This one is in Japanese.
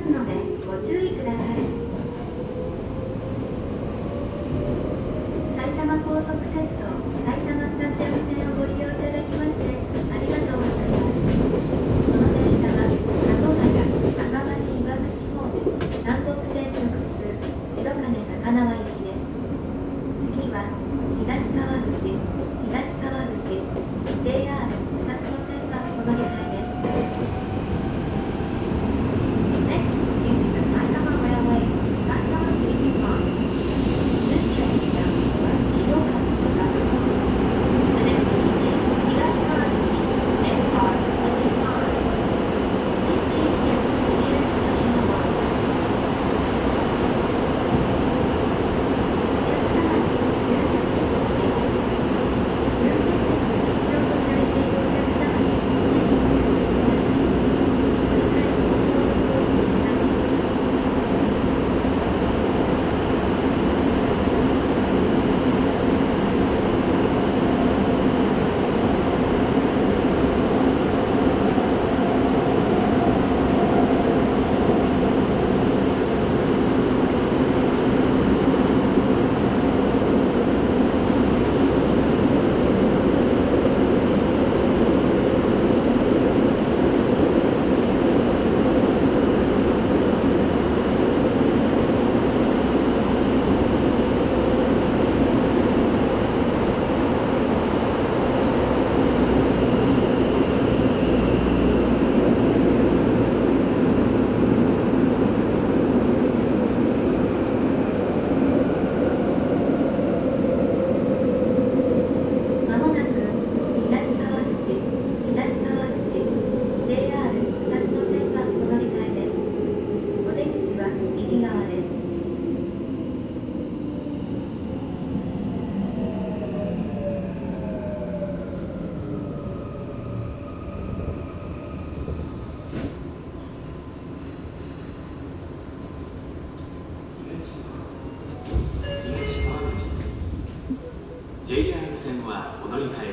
ますのでご注意ください。埼玉高速鉄道埼玉スタジアム線をご利用いただきましてありがとうございます。この電車は名古屋赤羽岩口方面南北線直通白金高輪行きです。次は東川口 JR 武蔵野線がお乗り換えです。 JR 線はお乗り換え